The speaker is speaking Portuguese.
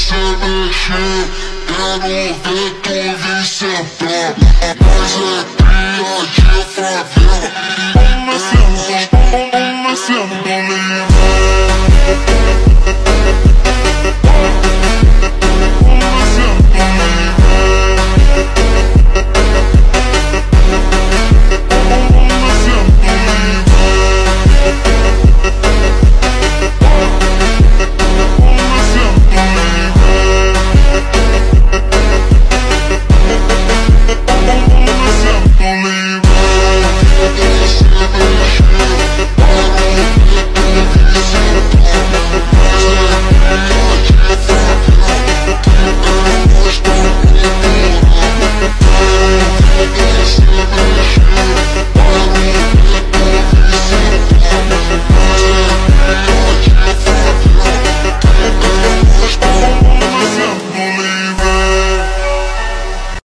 você mexer, quero ver tu vir sentar. Mas é cria de favela.